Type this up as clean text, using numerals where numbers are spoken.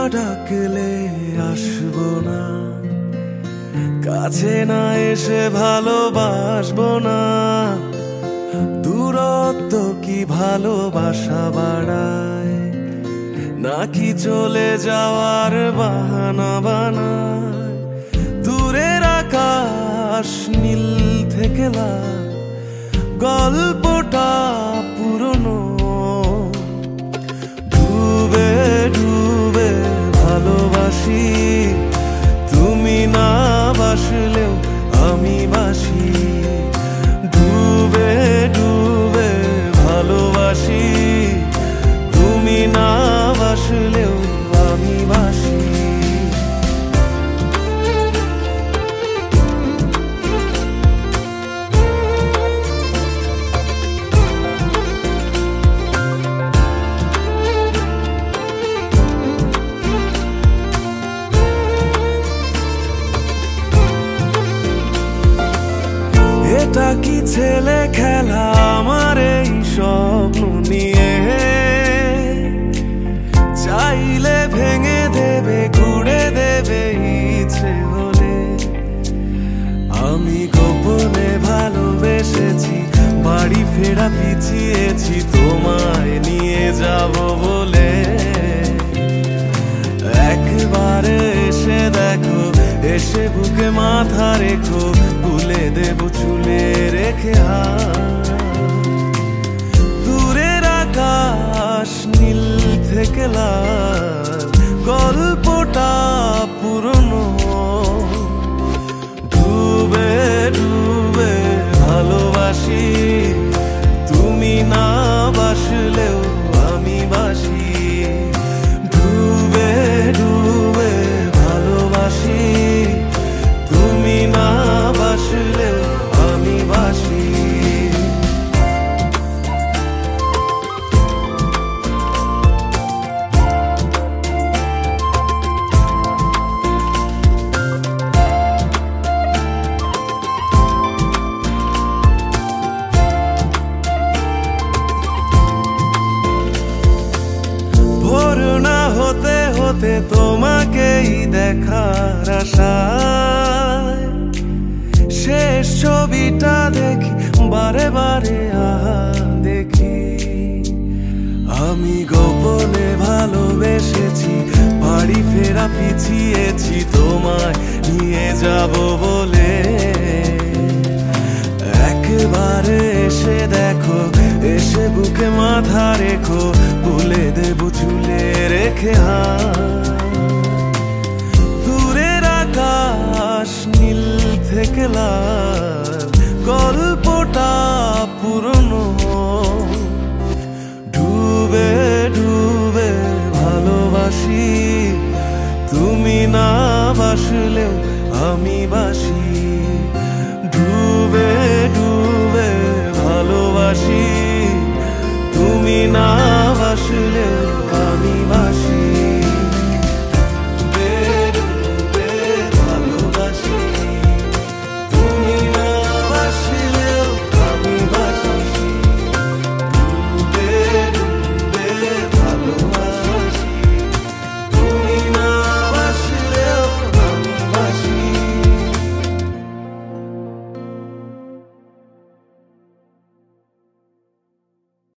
ডাকলে আসবো না, কাছে না এসে ভালোবাসবো না। দূরত্ব কি ভালোবাসা বাড়ায়, নাকি চলে যাওয়ার বাহানা বানায়? দূরের আকাশ নীল থেকে লাল, গল্পটা পুরনো। ডুবে ডুবে ভালোবাসি, তুমি না বাসলেও আমি বাসি। ডুবে ডুবে ভালোবাসি, তুমি না বাসলেও আমি বাসি। এটা কি ছেলে খেলা আমার এই স্বপ্ন নিয়ে? চাইলে ভেঙে দেবে, ঘুরে দেবে ইচ্ছে হলে। আমি গোপনে ভালোবেসেছি, বাড়ি ফেরা পিছিয়েছি তোমায় নিয়ে যাব বলে। একবারে এসে দেখো, এসে বুকে মাথা রেখো, তুলে দেব চুলে রেখে হাত। দূরের আকাশ নীল থেকে লাল, গল্পটা পুরনো। ডুবে ডুবে ভালোবাসি, তুমি না বাসলেও আমি বাসি। ডুবে ডুবে ভালোবাসি, তুমি না বাসলেও আমি বাসি। ভোর না হতে হতে তোমাকেই দেখার আশায়, শেষ ছবিটা দেখি বারে বারে দেখি। আমি গোপনে ভালোবেসেছি, বাড়ি ফেরা পিছিয়েছি তোমায় নিয়ে যাব বলে। একবারে এসে দেখো, এসে বুকে মাথা রেখো, তুলে দেব চুলে রেখে হাত। দূরের আকাশ নীল থেকে লাল, গল্পটা পুরনো। ডুবে ডুবে ভালোবাসি, তুমি না বাসলেও আমি বাসি।